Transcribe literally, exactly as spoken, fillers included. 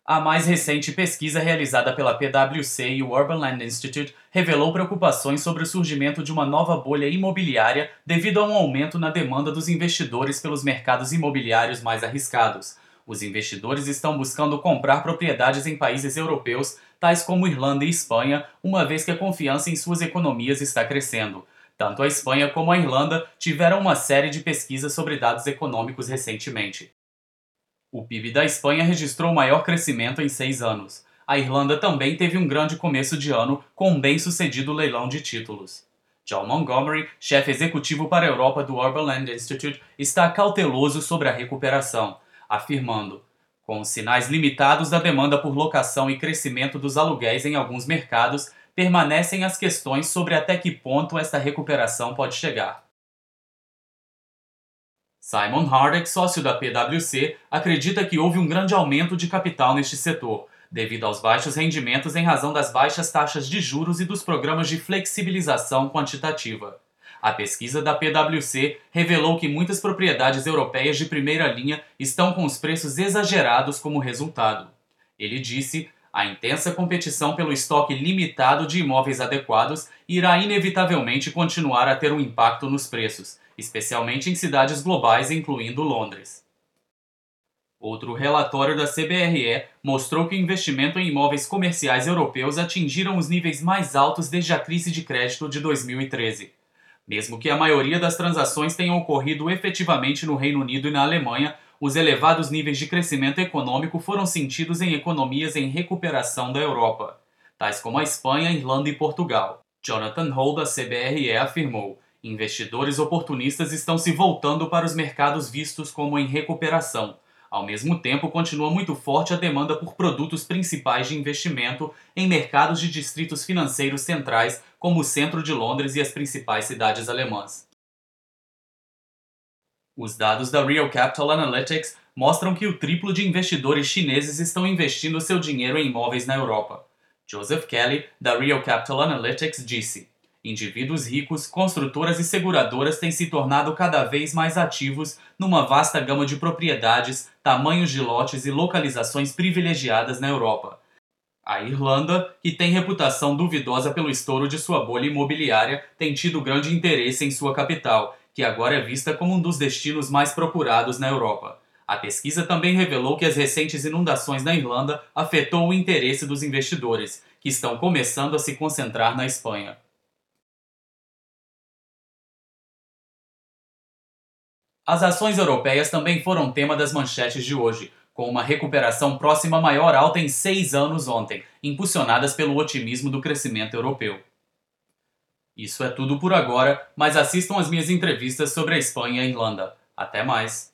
A mais recente pesquisa realizada pela P W C e o Urban Land Institute revelou preocupações sobre o surgimento de uma nova bolha imobiliária devido a um aumento na demanda dos investidores pelos mercados imobiliários mais arriscados. Os investidores estão buscando comprar propriedades em países europeus, tais como Irlanda e Espanha, uma vez que a confiança em suas economias está crescendo. Tanto a Espanha como a Irlanda tiveram uma série de pesquisas sobre dados econômicos recentemente. O P I B da Espanha registrou o maior crescimento em seis anos. A Irlanda também teve um grande começo de ano, com um bem-sucedido leilão de títulos. John Montgomery, chefe executivo para a Europa do Urban Land Institute, está cauteloso sobre a recuperação, afirmando: com os sinais limitados da demanda por locação e crescimento dos aluguéis em alguns mercados, permanecem as questões sobre até que ponto esta recuperação pode chegar. Simon Hardek, sócio da P W C, acredita que houve um grande aumento de capital neste setor, devido aos baixos rendimentos em razão das baixas taxas de juros e dos programas de flexibilização quantitativa. A pesquisa da P W C revelou que muitas propriedades europeias de primeira linha estão com os preços exagerados como resultado. Ele disse: a intensa competição pelo estoque limitado de imóveis adequados irá inevitavelmente continuar a ter um impacto nos preços, especialmente em cidades globais, incluindo Londres. Outro relatório da C B R E mostrou que o investimento em imóveis comerciais europeus atingiram os níveis mais altos desde a crise de crédito de dois mil e treze. Mesmo que a maioria das transações tenham ocorrido efetivamente no Reino Unido e na Alemanha, os elevados níveis de crescimento econômico foram sentidos em economias em recuperação da Europa, tais como a Espanha, Irlanda e Portugal. Jonathan Hall, da C B R E, afirmou: investidores oportunistas estão se voltando para os mercados vistos como em recuperação. Ao mesmo tempo, continua muito forte a demanda por produtos principais de investimento em mercados de distritos financeiros centrais, como o centro de Londres e as principais cidades alemãs. Os dados da Real Capital Analytics mostram que o triplo de investidores chineses estão investindo seu dinheiro em imóveis na Europa. Joseph Kelly, da Real Capital Analytics, disse: indivíduos ricos, construtoras e seguradoras têm se tornado cada vez mais ativos numa vasta gama de propriedades, tamanhos de lotes e localizações privilegiadas na Europa. A Irlanda, que tem reputação duvidosa pelo estouro de sua bolha imobiliária, tem tido grande interesse em sua capital, que agora é vista como um dos destinos mais procurados na Europa. A pesquisa também revelou que as recentes inundações na Irlanda afetou o interesse dos investidores, que estão começando a se concentrar na Espanha. As ações europeias também foram tema das manchetes de hoje, com uma recuperação próxima à maior alta em seis anos ontem, impulsionadas pelo otimismo do crescimento europeu. Isso é tudo por agora, mas assistam às minhas entrevistas sobre a Espanha e a Irlanda. Até mais!